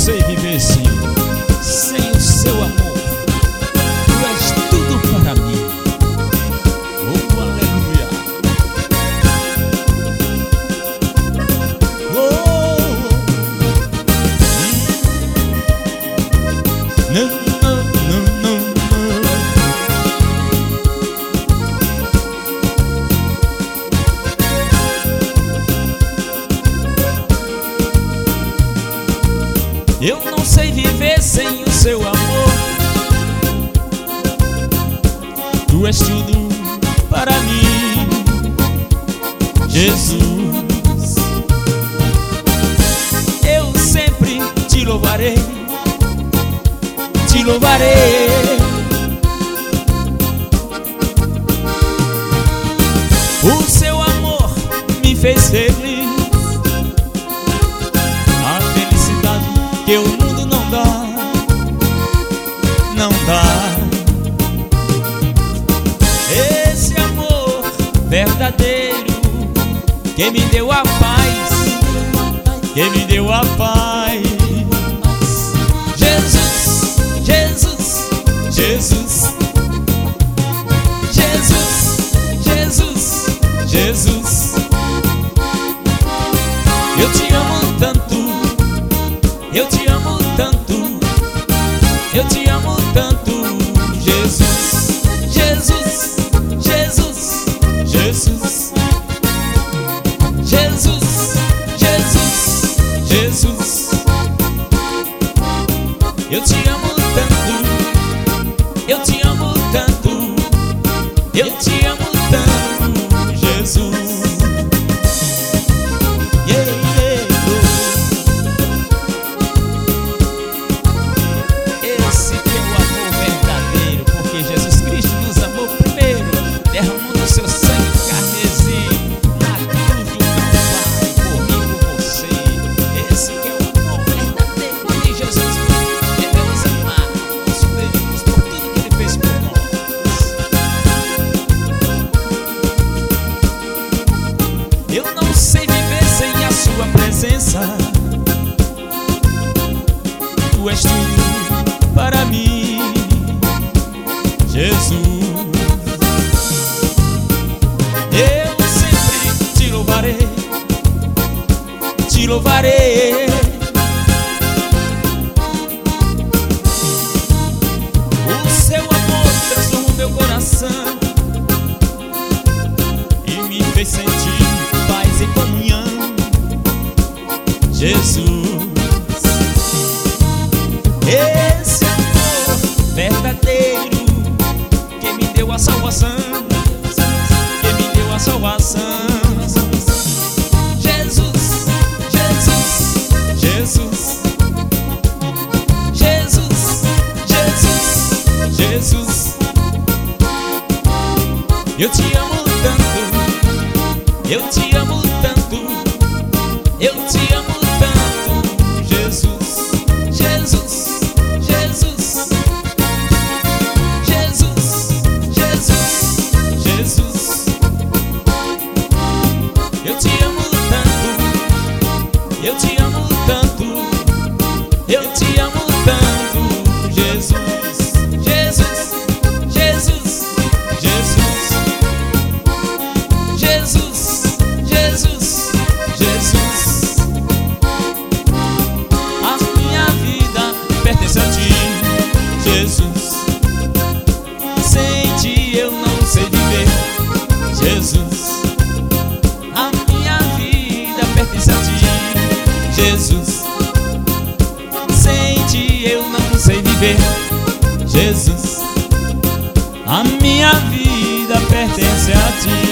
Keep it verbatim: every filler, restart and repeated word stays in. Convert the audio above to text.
sei viver, Senhor, sem o seu amor. Tu és tudo para mim. Oh, aleluia. Oh, não, não, não, não, eu não sei viver sem o seu amor. Tu és tudo para mim, Jesus. Eu sempre te louvarei, te louvarei. O seu amor me fez feliz, a felicidade que o mundo não dá, não dá. Esse amor verdadeiro que me deu a paz, que me deu a paz. Jesus, Jesus, Jesus, Jesus, Jesus, Jesus. Eu te amo tanto, eu te amo tanto, eu te amo tanto. Jesus, Jesus, Jesus, Jesus, Jesus, Jesus, Jesus. Eu te amo tanto, eu te amo tanto, eu te amo tanto, Jesus. Yeah, yeah, oh. Esse que é o amor verdadeiro, porque Jesus Cristo nos amou primeiro, derramando o seu sangue carmesim na cruz do Calvário, por mim e por você. Esse que é o amor verdadeiro, porque Jesus devemos amar nosso Deus por tudo que Ele fez por nós. Eu não sei viver sem a sua presença. Tu és tudo para mim, Jesus. Eu sempre te louvarei, te louvarei. O seu amor transformou meu coração e me fez sentir paz e comunhão, Jesus. Esse amor verdadeiro que me deu a salvação, que me deu a salvação. Jesus, Jesus, Jesus, Jesus, Jesus, Jesus. Eu te amo tanto, eu te amo tanto, eu te amo tanto, Jesus, Jesus, Jesus, Jesus, Jesus, Jesus. Eu te amo tanto, eu te amo tanto, eu te amo tanto, Jesus, Jesus, Jesus, Jesus, Jesus, Jesus, Jesus. A minha vida pertence a ti, Jesus. Sem ti eu não sei viver, Jesus. A minha vida pertence a ti, Jesus. Sem ti eu não sei viver, Jesus. A minha vida pertence a ti.